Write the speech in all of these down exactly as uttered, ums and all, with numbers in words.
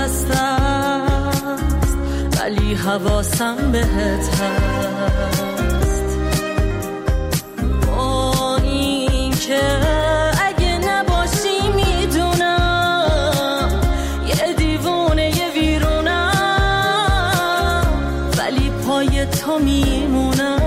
دست است ولی حواسم بهت هست. با این که اگه نباشی میدونم یه دیوونه یه ویرونم، ولی پای تو میمونم.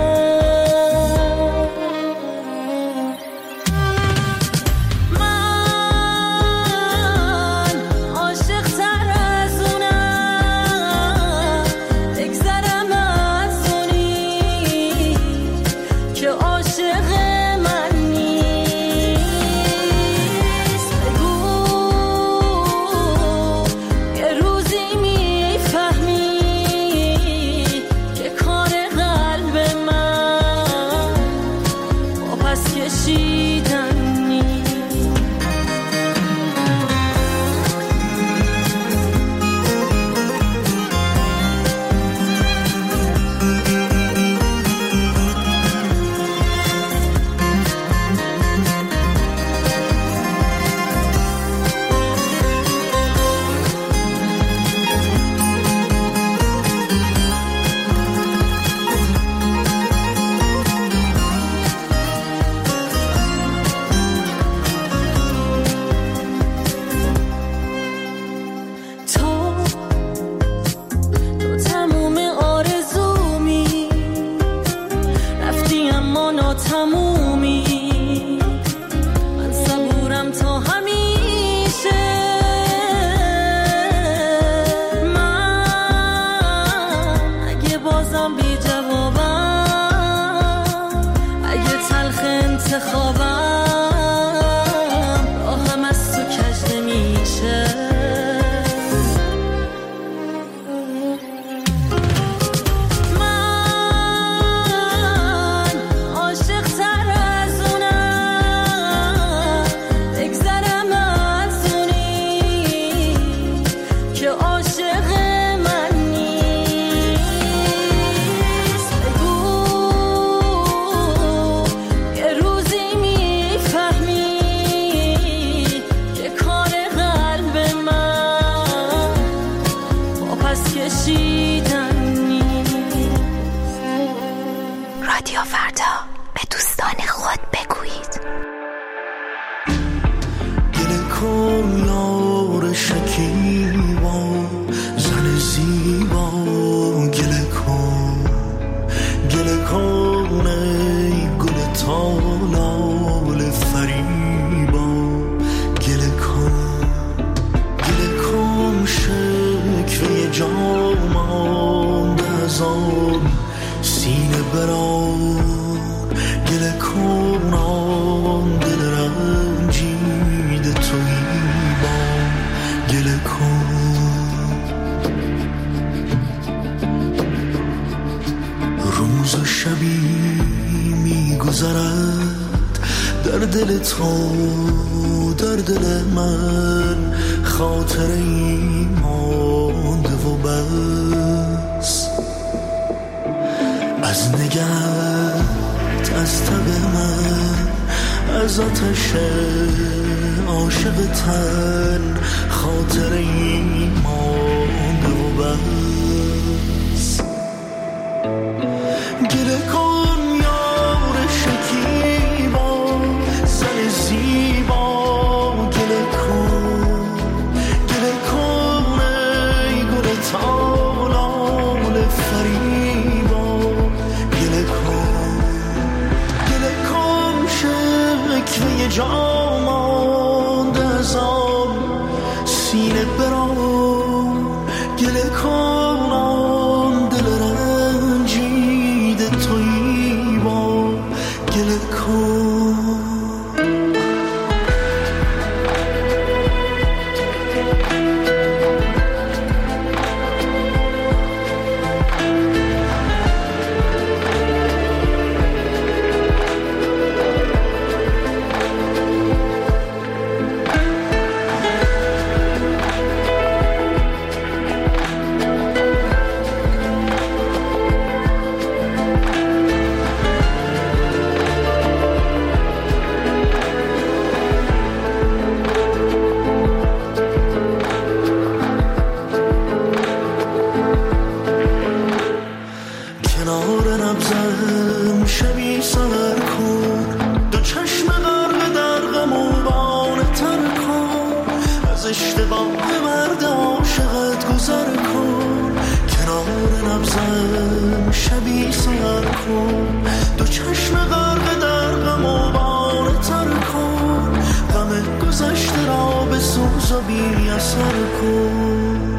اشتباه مرد عاشقت گذر کن، کنار نبزم شبی سر کن، دو چشم غرق در غم و بار تر کن، غم گذشته را به سوز و بی اثر کن.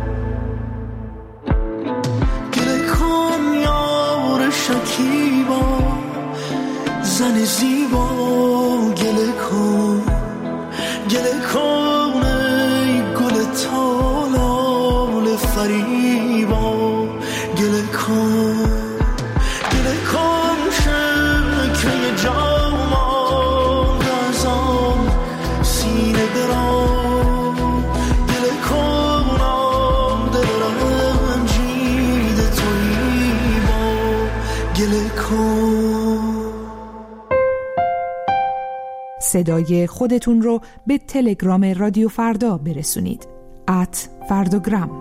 گله کن یار شکیبا زن زیبا، گله کن گله کن ای گل تالال فریبا، گله کن گله کن شکل جامان رزان سینه برام، گله کنم دل رنجید تویی با، گله کن. صدای خودتون رو به تلگرام رادیو فردا برسونید. ات فردوگرام.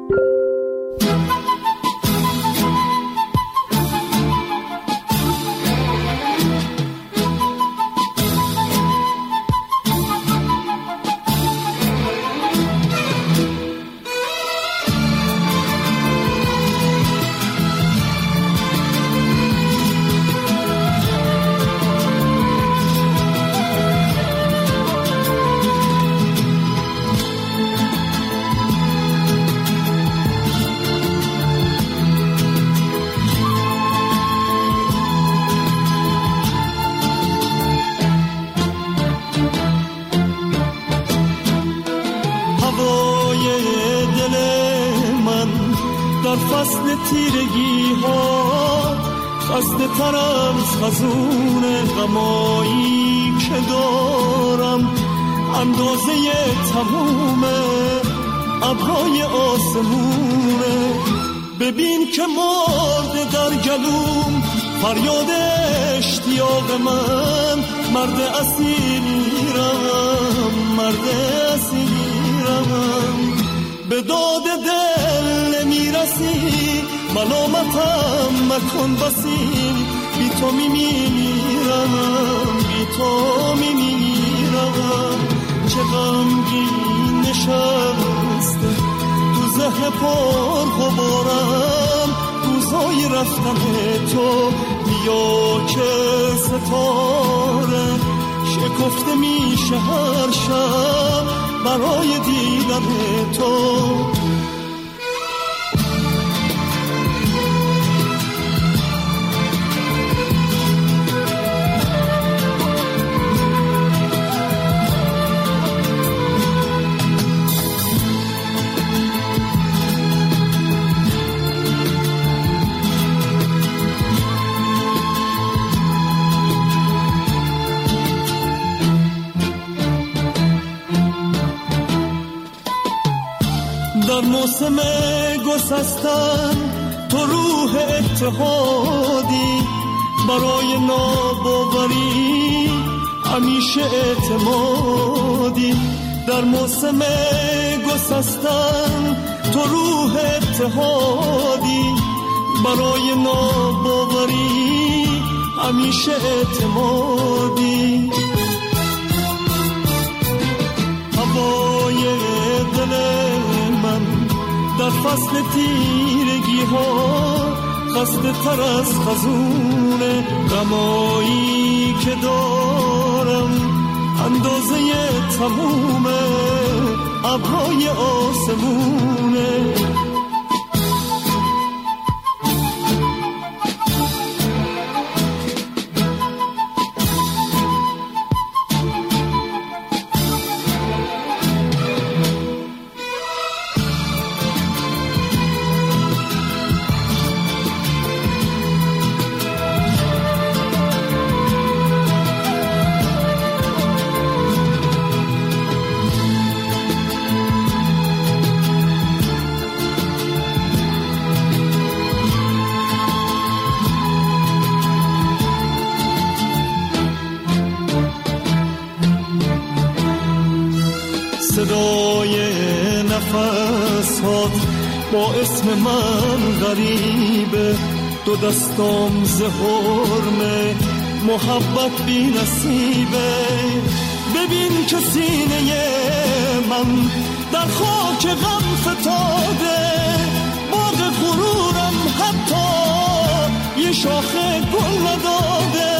فصل تیرگی ها خسته ترم از خزون غمایی که دارم، اندازه تموم ابرهای آسمونه. ببین که مرده در گلوم فریاد اشتیاق من، مرد اسیرم مرد اسیرم، به داد دل نمیرسی ملامتم مکن بسی، بی تو میمیرم بی تو میمیرم. چه غمگین نشسته تو ذهن پر غبارم، روزای رفتن تو بیا که ستاره شکفته میشه هر شب برای دیدن تو. در موسم گسستن تو روح اتحادی، برای ناباوری همیشه اعتمادی. در موسم گسستن تو روح اتحادی، برای ناباوری همیشه اعتمادی. هوای دل من در فصل تیرگی ها خسته تر از خزون غمایی که دارم، اندازه تموم ابرهای آسمونه. صدای نفس هات با اسم من غریبه، دو دستام ز حرمه محبت بی نصیبه. ببین که سینه من در خاک غم فتاده، باغ غرورم حتی یه شاخه گل نداده.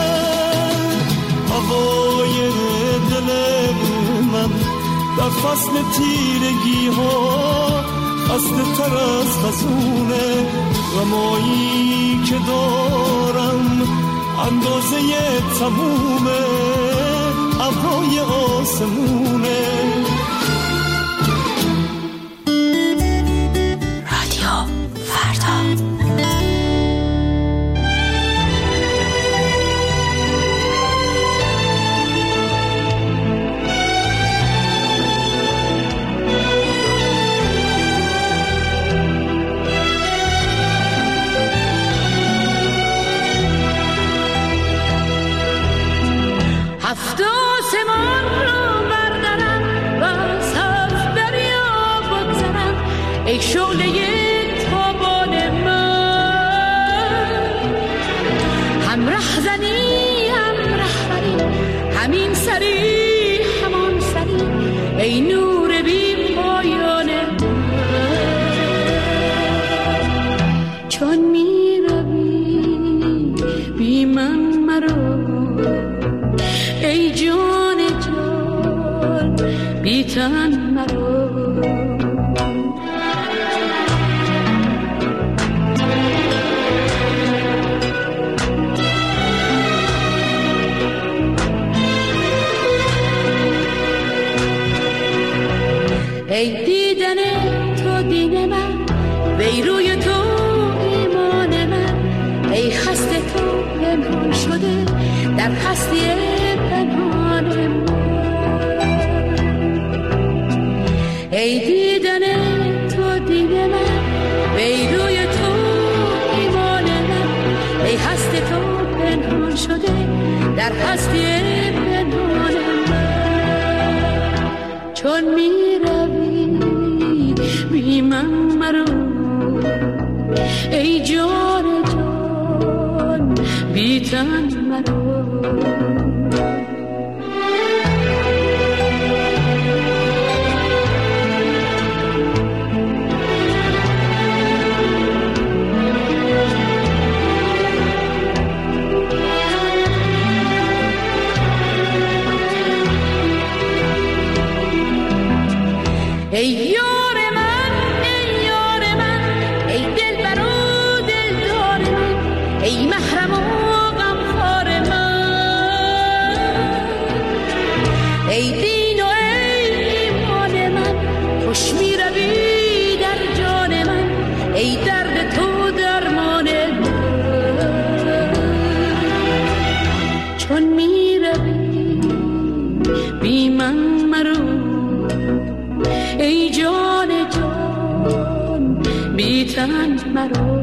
هوای دل من در فصل تیرگی ها خسته تر از خزونه، غمایی که دارم اندازه تموم ابرای آسمونه. رادیو فردا. هفت آسمان رو بردارم و از هفت دریا بگذرم، ای شعله تابان من. هم رهزنی هم رهبری، همین سری همان سری، ای نور بی پایان من. چون می روی بی من مرو، ای جان جان بی تن مرو. ای دیدن تو دین من، وی روی تو ایمان من، ای خسته تو پنهان شده در هستی پنهان من. ای دیدن تو دین من، وی روی تو ایمان من، ای هست تو پنهان شده در هستی پنهان من. چون می روی بی من مرو، ای جان جان بی تن مرو. ای یار من ای یار من، ای دلبر و دلدار من، ای محرم و غمخوار من. ای دین و ای ایمان من، خوش می روی در جان من، ای درد تو درمان من. چون می روی بی من مرو، ای جان جان بی تن مرو.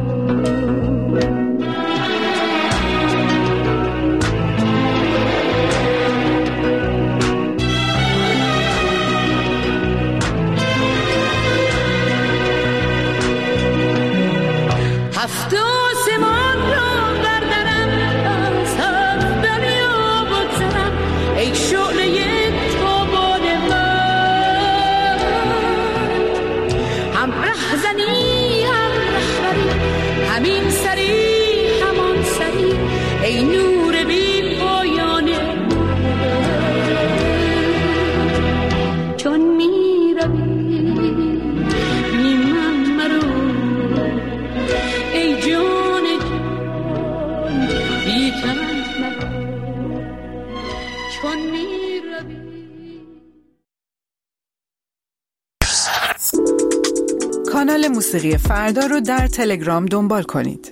هفت آسمان رو بردارم، از هفت دریا بگذرم، ای شعله تابان من. هم رهزنی هم رهبری، همین سری همان سری، ای نور بی پایان من. چون می روی بی من مرو، ای جان جان بی تن مرو. چون می روی. کانال موسیقی فردا رو در تلگرام دنبال کنید.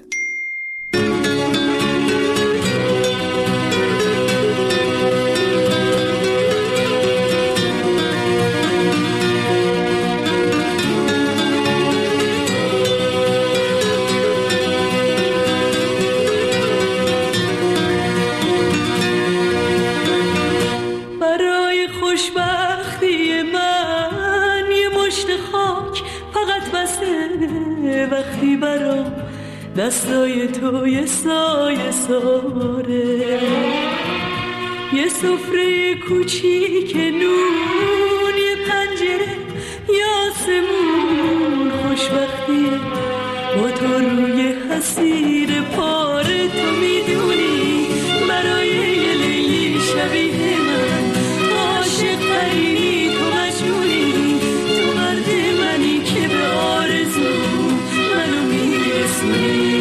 برای خوشبختی من یه مشت خاک فقط بسه، وقتی برام دستای تو یه سایه ساره. یه سفره کوچیک نون، یه پنجره یاسمون، خوشبختیه با تو روی حسیر پاره. تو میدونی برای یه لیلی شبیه من عاشق ترینی، تو مجنونی، تو مرد منی که به آرزو منو میرسونی.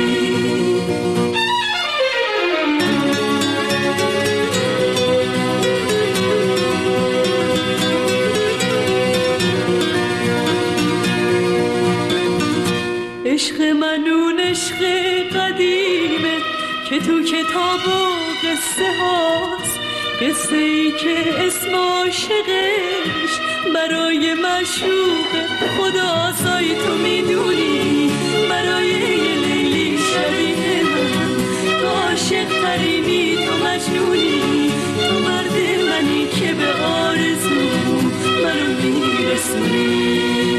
عشق منون عشق قدیمه که تو کتاب و قصه هاست، قصه ای که اسم عاشقش برای معشوق خداست. آی تو میدونی برای یه لیلی شبیه من تو عاشق ترینی، تو مجنونی، تو مرد منی که به آرزو منو میرسونی.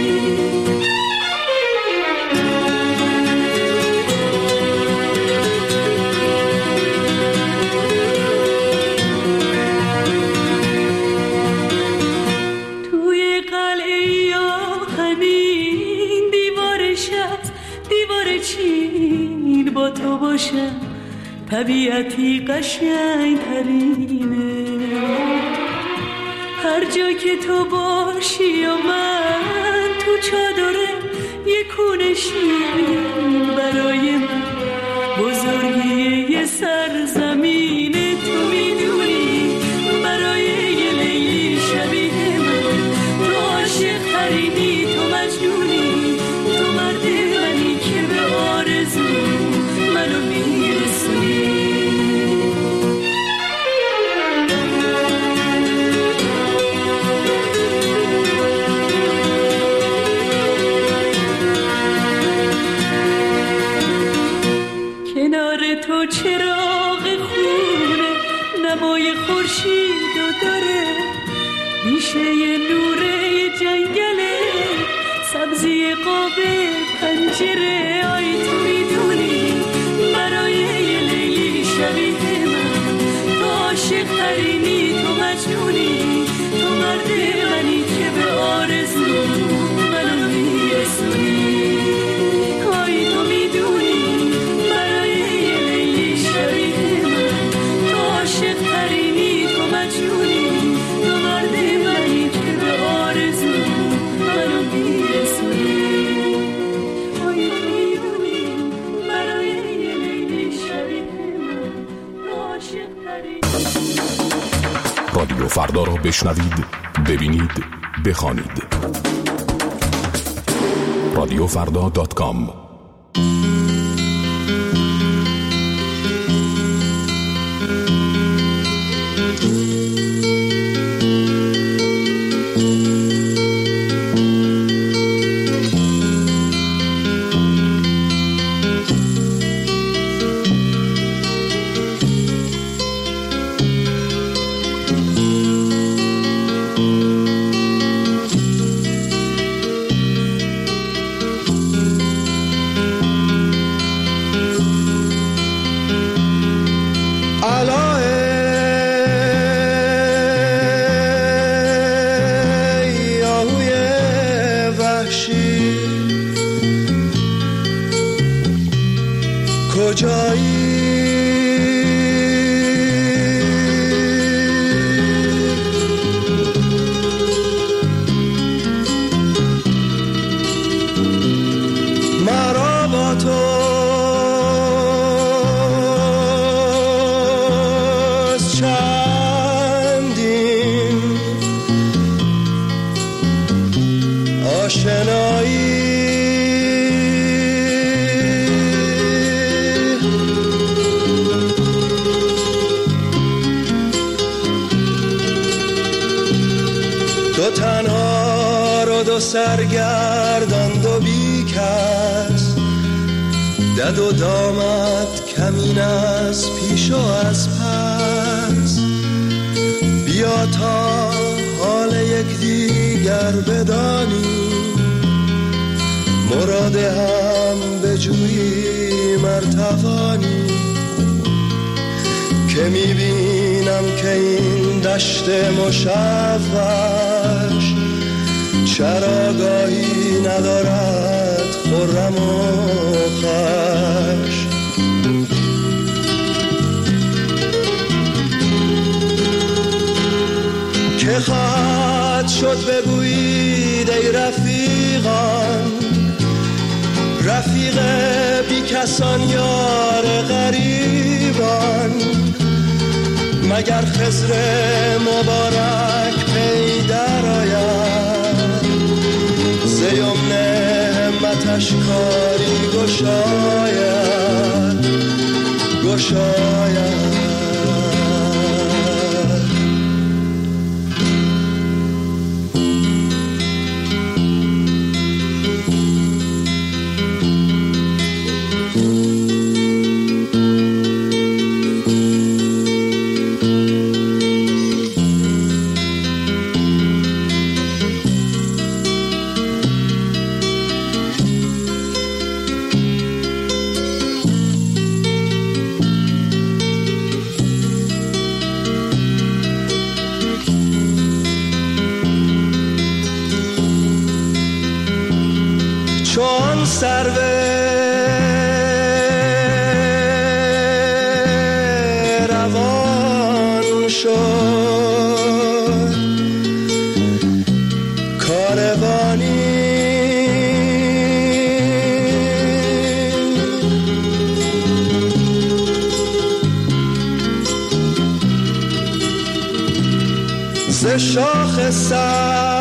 با تو باشم طبیعتی قشنگ ترینه، هر جا که تو باشی و من تو چادره یه کونه شیرین برای من بزرگی یه سرزمینه. تو میدونی برای یه لیلی شبیه من تو عاشق ترینی، تو مجنونی، تو مرد منی که به آرزو منو میرسونی. کنار تو چراغ خونه نمای خورشید و داره، میشه یه نوره جنگله سبزی قابل پنجره. آی تو میدونی برای یه لیلی شبیه من تو عاشق ترینی، تو مجنونی، تو مرد منی که به آرزو منو میرسونی. آی تو میدونی برای یه لیلی شبیه من تو عاشق ترینی، تو مجنونی، تو مرد منی که به آرزو منو میرسونی. آی تو میدونی برای یه لیلی شبیه من تو عاشق ترینی. رادیو فردا را بشنوید، ببینید، بخوانید. رادیو فردا دات کام. سرگردان و بی کس دد و دامت کمین از پیش و از پس، بیا تا حال یک دیگر بدانی، مراد هم بجویی مرتوانی که میبین اینم که این دشت مشوش چراگاهی ندارد خرم و خوش. که خواهد شد بگویید ای رفیقان، رفیق بی کسان یار غریبان، مگر خضر مبارک پی در آید ز یمن همتش کاری گشاید گشاید. چون سرو روان شد کاروانی، ز شاخ سر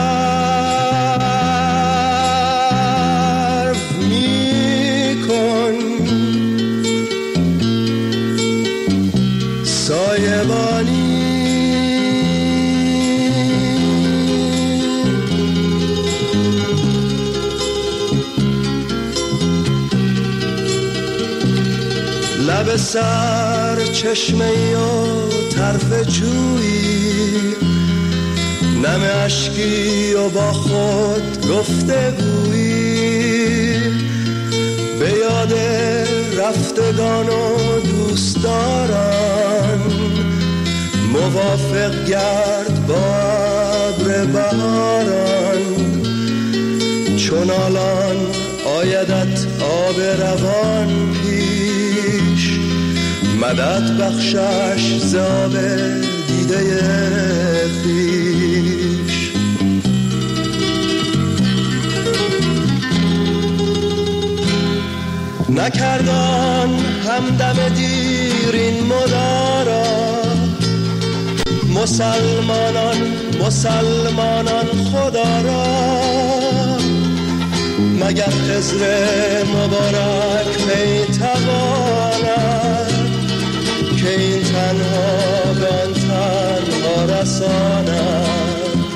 لب سر چشمه‌ای و طرف جویی، نم اشکی و با خود گفتگویی، به یاد رفتگان و دوستداران موافق گرد با ابر بهاران. چون الان آیدت آب روان پیش، مدد بخشش ز آب دیده خویش. نکردان همدم دیر این مدارا، مسلمانان مسلمانان خدا را، مگر خضر مبارک می تواند که این تنها به آن تنها رساند.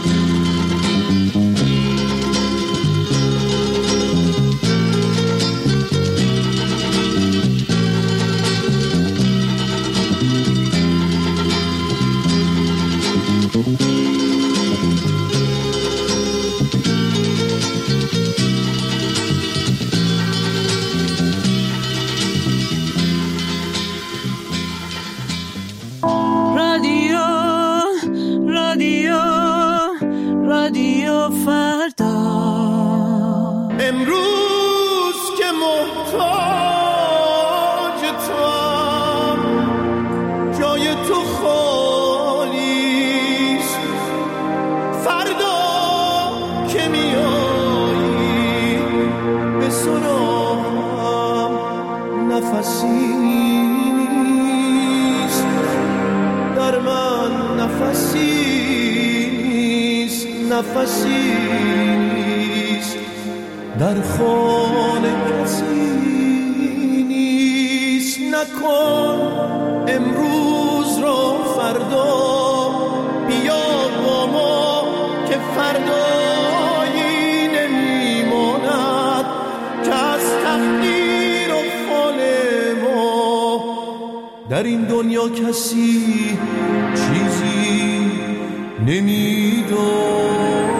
امروز که محتاج توام، جای تو خالیست. فردا که میایی به سراغم نفسیست، در من نفسیست نفسیست، در خانه کسی نیست. نکن امروز را فردا، بیا با ما که فردایی نمیماند که از تقدیر و فال ما در این دنیا کسی چیزی نمیداند.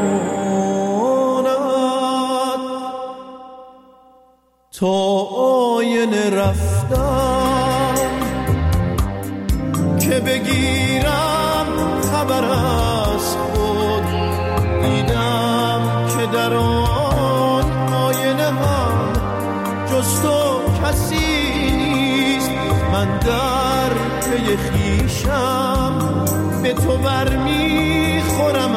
تا آینه رفتم که بگی بگیرم خبر از خود، دیدم که در آن آینه هم جز تو کسی نیست. من در پی خویشم به تو برمیخورم،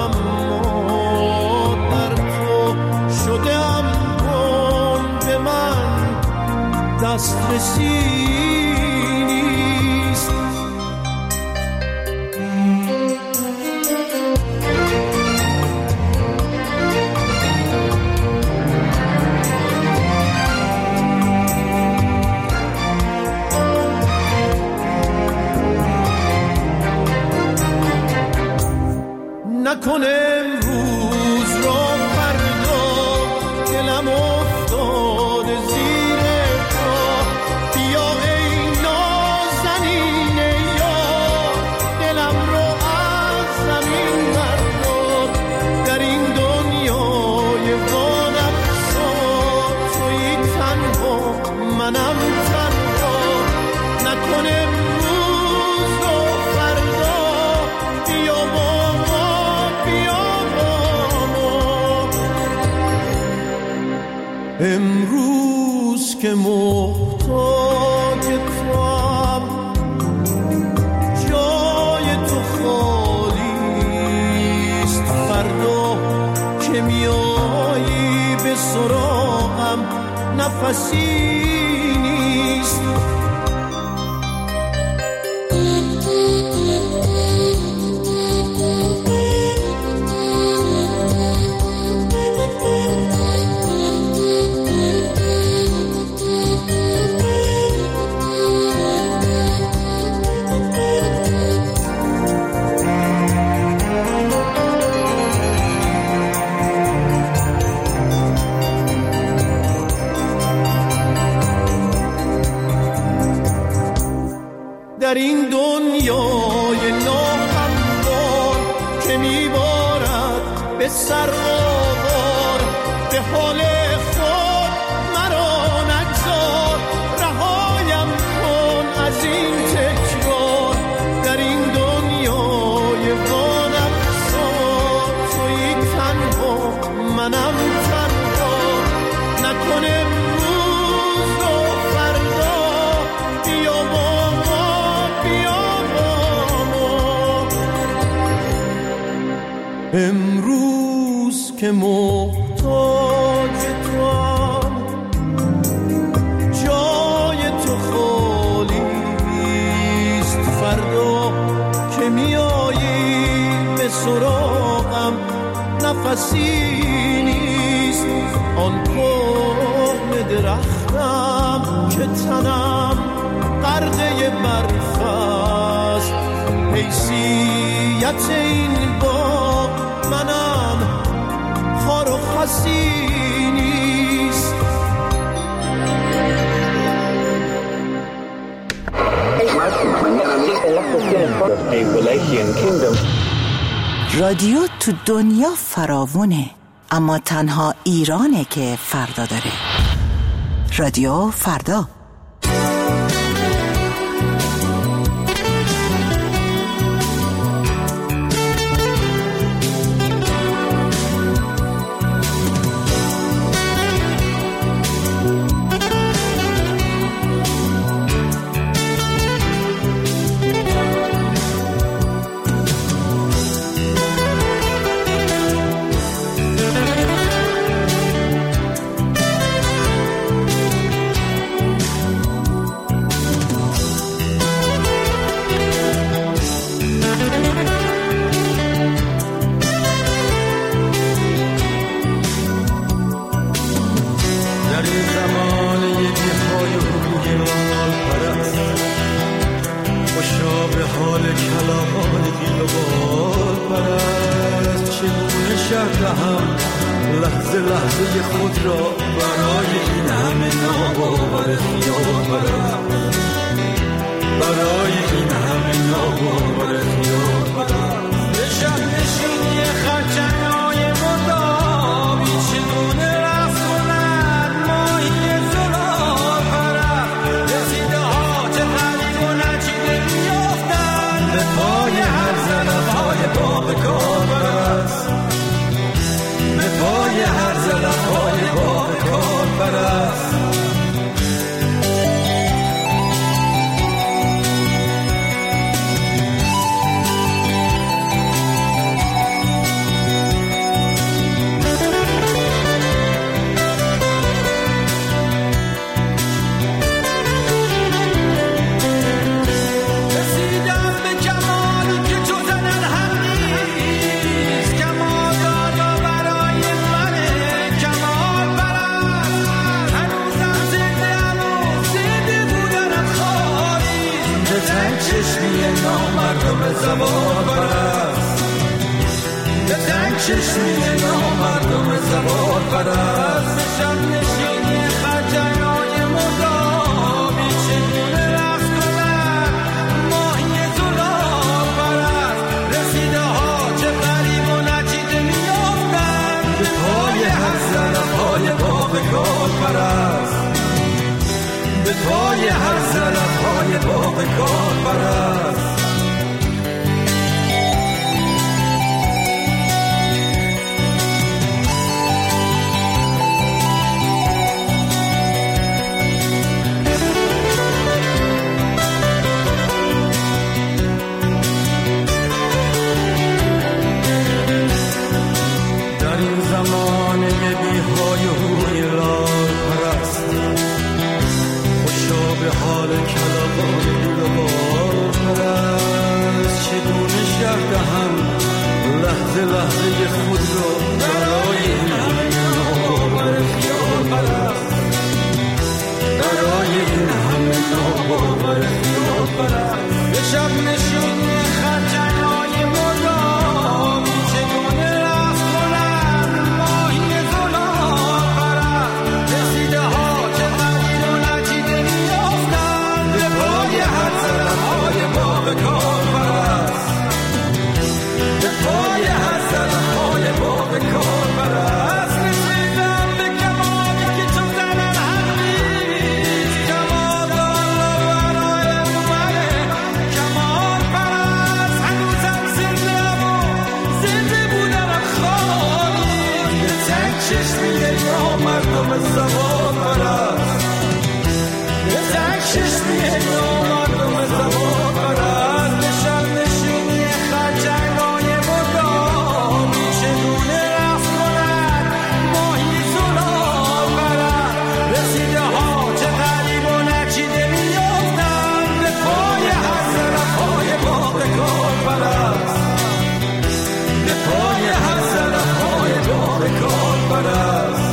اما در تو شدم کن به من دسترسی نیست. نکنه امروز رو فردا دلم افتاده زیر پا، بیا ای نازنین یار دلم رو از زمین بردار. در این دنیای وانفسا تویی تنها منم تنها. نکنه امروز رو فردا بیا با امروز که محتاج توام، جای تو خالیست. فردا که میایی به سراغم نفسی نیست. در این دنیای ناهموار که میبارد به سر آوار، به حال خود مرا نگذار. رهایم کن از این تکرار. در این دنیای وانفسا تویی تنها منم تنها. نکنه امروز و فردا بیا با امروز که محتاج توام، جای تو خالیست. فردا که میایی به سراغم نفسی نیست. آن کهنه درختم که تنم غرقه برف است، حیثیت این باغ منم خار و خسی نیست. رادیو تو دنیا فراوونه، اما تنها ایرانه که فردا داره. رادیو فردا. لحظه لحظه خود را برای این همه ناباور خیال برم، برای این همه ناباور خیال برم. به شب نشینی خرچنگ‌های مردابی چگونه رفت کند ماهی زلال پرم، رسیده ها چه غریب و نچیده میافتن پرست. زبان پرست به تنگ چشمی نامردم زبان پرست. شب نشینی خجلای مدامی چگونه رقص کنن ماهی زلال پرست. رسیده ها چه غریب و نچیده میافتن به پای هر زلفهای باغ گل پرست. به پای هر زلفهای باغ گل پرست. لحظه خود رو برای این همه ناباور خیال پرست. برای این همه ناباور خیال پرست. به شب نشینی خرچنای مدامی چگونه رقص کنن ماهی زلال پرست. رسیده ها چه غریب و نچیده میافتن به پای هر زلفهای باغ گل پرست. به پای هر زلفهای باغ گل پرست. رسیدم به کمالی که چون زنن همیست کمال دارم برای منه کمال پرست. هنوزم زندم و زنده بودم خالی به تنگ چشمی نامردم زبان پرست. به تنگ چشمی نامردم زبان پرست. به شب نشینی خرچنگای مدامی چگونه رقص کنن ماهی زلال پرست. رسیده ها چه غریب و نچیده میافتن به پای هر زلفهای باغ گل پرست. به پای هر زلفهای باغ گل پرست.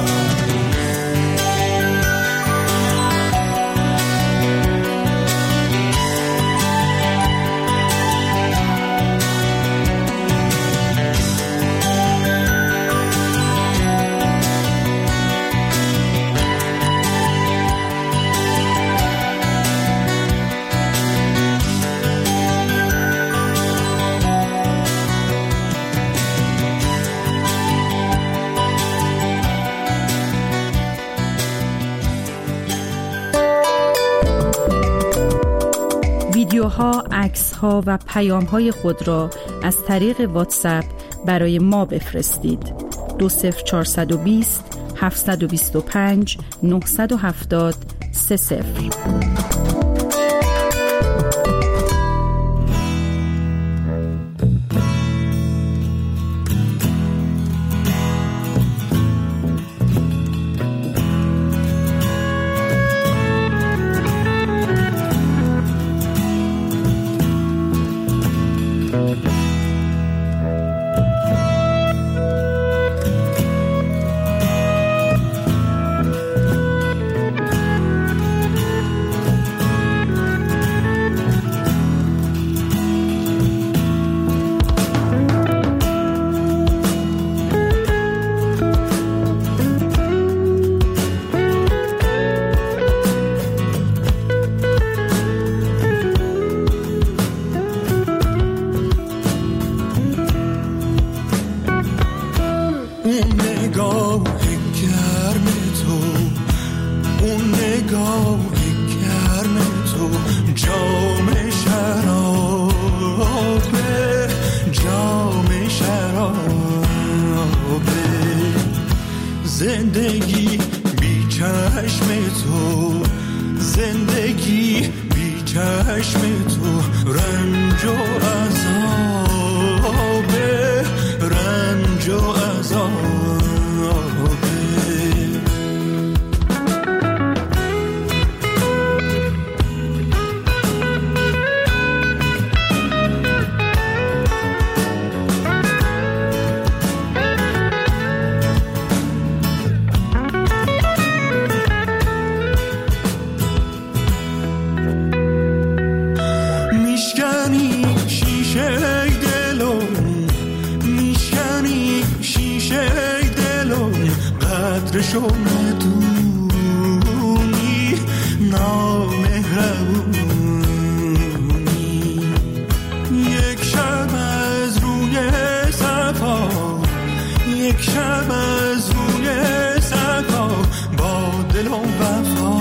ویدیوها، عکس‌ها و پیام‌های خود را از طریق واتساپ برای ما بفرستید. دو صفر چهارصد و بیست هفتصد و بیست و پنج نهصد و هفتاد سه صفر. زندگی بی چشم تو، زندگی بی چشم تو، رنج و عذابه، رنج و عذابه. قدرشو ندونی، نامهربونی. یک شب از روی صفا، یک شب از روی صفا، با دل و وفا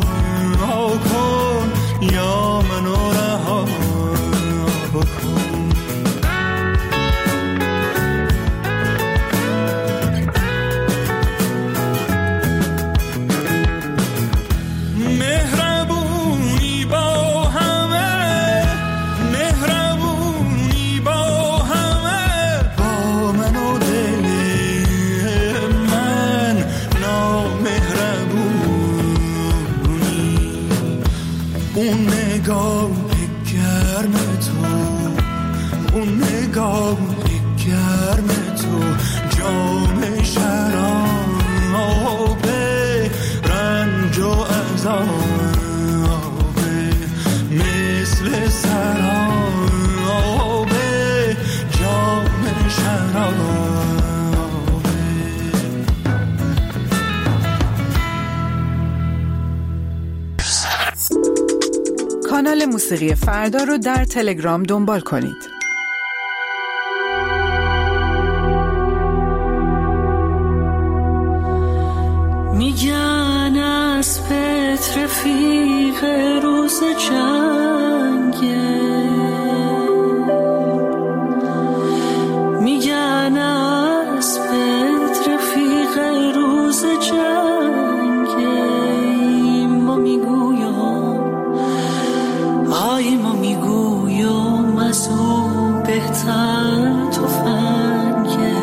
کن یا منو رها بکن. کانال موسیقی فردا رو در تلگرام دنبال کنید. میگن از پت رفیق روز جنگه، میگن از پت رفیق روز جنگه. ما میگویم آی ما میگویم از اون بهتر تفنگه.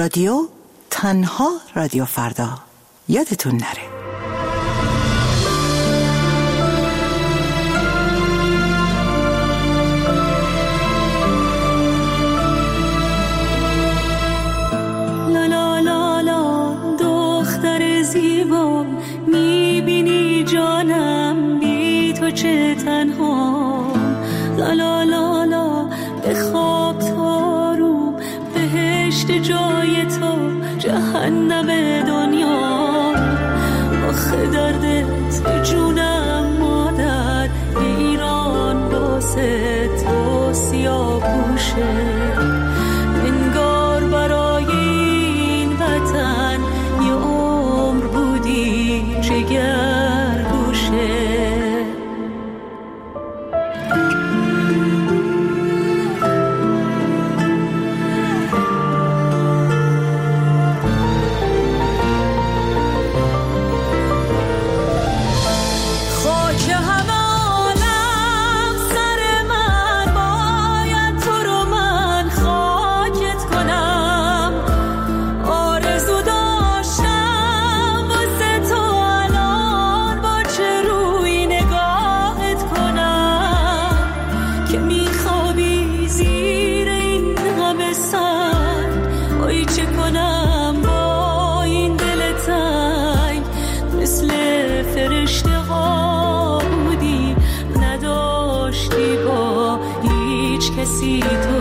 رادیو تنها رادیو فردا یادتون نره. میبینی جانم بی تو چه تنها، لا لا لا لا به خواب تارو، بهشت جای تو جهنم دنیا. آخه دردت به جونم مادر، ایران واسه تو سیاه پوشه. انگار برای این وطن یه عمر بودی جگر گوشه. کسی